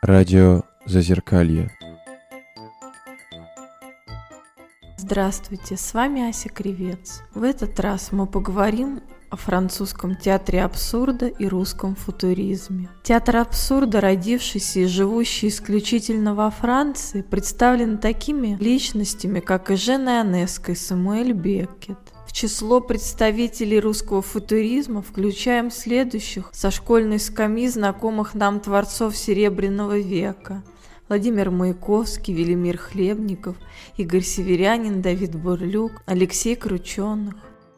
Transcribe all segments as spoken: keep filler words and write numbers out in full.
Радио Зазеркалье. Здравствуйте, с вами Ася Кривец. В этот раз мы поговорим о французском театре абсурда и русском футуризме. Театр абсурда, родившийся и живущий исключительно во Франции, представлен такими личностями, как Эжен Ионеско и Самуэль Беккет. В число представителей русского футуризма включаем следующих со школьной скамьи знакомых нам творцов Серебряного века: Владимир Маяковский, Велимир Хлебников, Игорь Северянин, Давид Бурлюк, Алексей Крученых.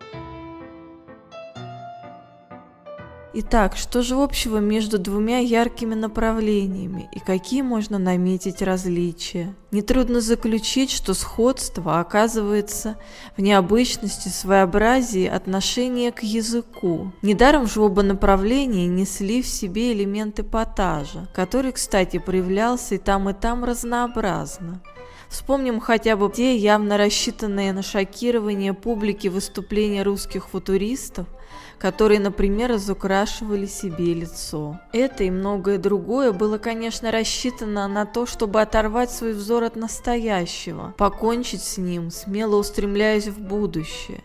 Итак, что же общего между двумя яркими направлениями и какие можно наметить различия? Нетрудно заключить, что сходство оказывается в необычности, своеобразии отношения к языку. Недаром же оба направления несли в себе элемент эпатажа, который, кстати, проявлялся и там, и там разнообразно. Вспомним хотя бы те явно рассчитанные на шокирование публики выступления русских футуристов, которые, например, разукрашивали себе лицо. Это и многое другое было, конечно, рассчитано на то, чтобы оторвать свой взор от настоящего, покончить с ним, смело устремляясь в будущее.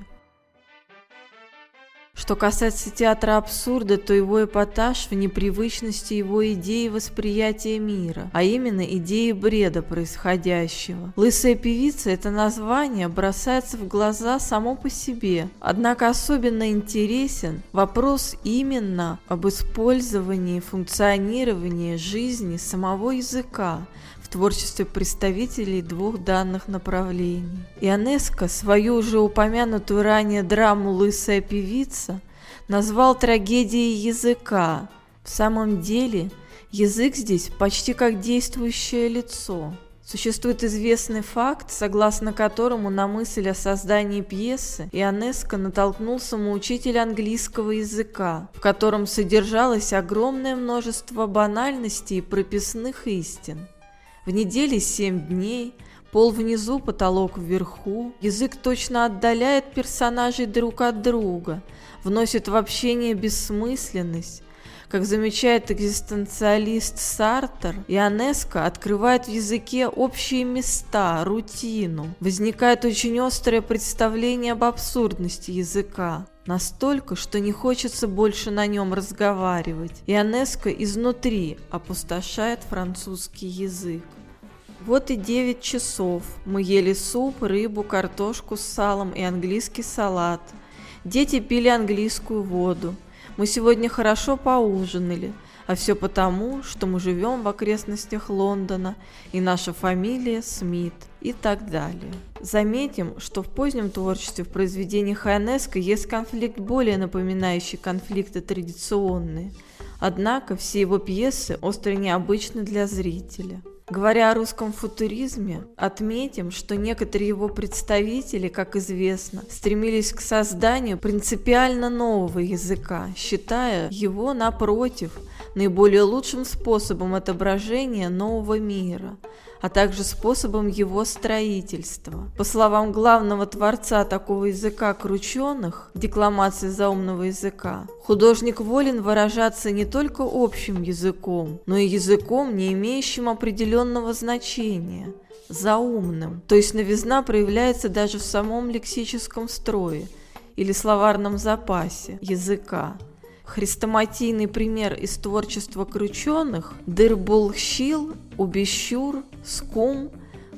Что касается театра абсурда, то его эпатаж в непривычности его идеи восприятия мира, а именно идеи бреда происходящего. «Лысая певица» — это название бросается в глаза само по себе, однако особенно интересен вопрос именно об использовании, функционировании жизни самого языка в творчестве представителей двух данных направлений. Ионеско свою уже упомянутую ранее драму «Лысая певица» назвал трагедией языка. В самом деле, язык здесь почти как действующее лицо. Существует известный факт, согласно которому на мысль о создании пьесы Ионеско натолкнул самоучитель английского языка, в котором содержалось огромное множество банальностей и прописных истин. В неделе семь дней, пол внизу, потолок вверху. Язык точно отдаляет персонажей друг от друга, вносит в общение бессмысленность. Как замечает экзистенциалист Сартр, Ионеско открывает в языке общие места, рутину. Возникает очень острое представление об абсурдности языка. Настолько, что не хочется больше на нем разговаривать. Ионеско изнутри опустошает французский язык. Вот и девять часов. Мы ели суп, рыбу, картошку с салом и английский салат. Дети пили английскую воду. Мы сегодня хорошо поужинали, а все потому, что мы живем в окрестностях Лондона, и наша фамилия Смит, и так далее. Заметим, что в позднем творчестве в произведениях Ионеско есть конфликт, более напоминающий конфликты традиционные. Однако все его пьесы остро необычны для зрителя. Говоря о русском футуризме, отметим, что некоторые его представители, как известно, стремились к созданию принципиально нового языка, считая его, напротив, наиболее лучшим способом отображения нового мира, а также способом его строительства. По словам главного творца такого языка Крученых, декламации заумного языка, художник волен выражаться не только общим языком, но и языком, не имеющим определенного значения, заумным. То есть новизна проявляется даже в самом лексическом строе или словарном запасе языка. Хрестоматийный пример из творчества Крученых – «Дырбулщил», «Убещур», «Скум»,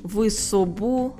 «Высобу»,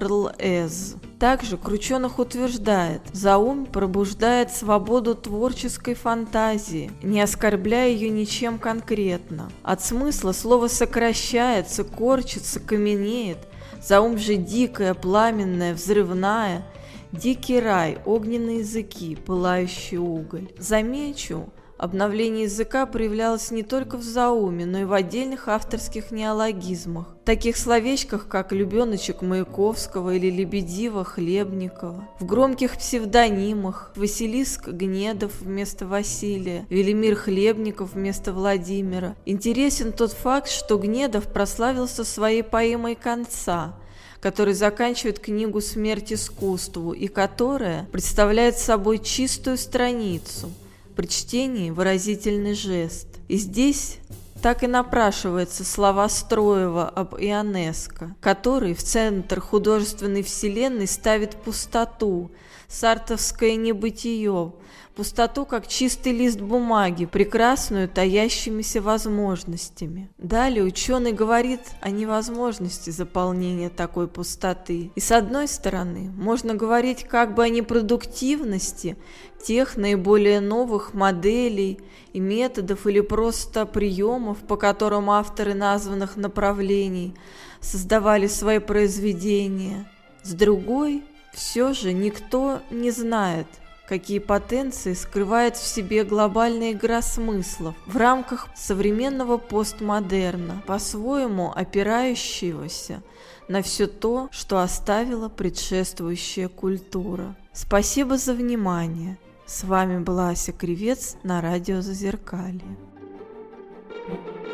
«Рлэз». Также Крученых утверждает, заум пробуждает свободу творческой фантазии, не оскорбляя ее ничем конкретно. От смысла слово сокращается, корчится, каменеет, заум же дикая, пламенная, взрывная, дикий рай, огненные языки, пылающий уголь. Замечу, обновление языка проявлялось не только в зауме, но и в отдельных авторских неологизмах, таких словечках, как «любеночек» Маяковского или «Лебедива» Хлебникова, в громких псевдонимах «Василиск» Гнедов вместо Василия, «Велимир Хлебников» вместо Владимира. Интересен тот факт, что Гнедов прославился своей поэмой «Конца», который заканчивает книгу «Смерть искусству» и которая представляет собой чистую страницу, при чтении выразительный жест. И здесь так и напрашиваются слова Строева об Ионеско, который в центр художественной вселенной ставит пустоту, сартовское небытие, пустоту как чистый лист бумаги, прекрасную таящимися возможностями. Далее ученый говорит о невозможности заполнения такой пустоты. И с одной стороны, можно говорить как бы о непродуктивности тех наиболее новых моделей и методов или просто приемов, по которым авторы названных направлений создавали свои произведения. С другой, все же никто не знает, какие потенции скрывает в себе глобальная игра смыслов в рамках современного постмодерна, по-своему опирающегося на все то, что оставила предшествующая культура. Спасибо за внимание. С вами была Ася Кривец на радио Зазеркалье.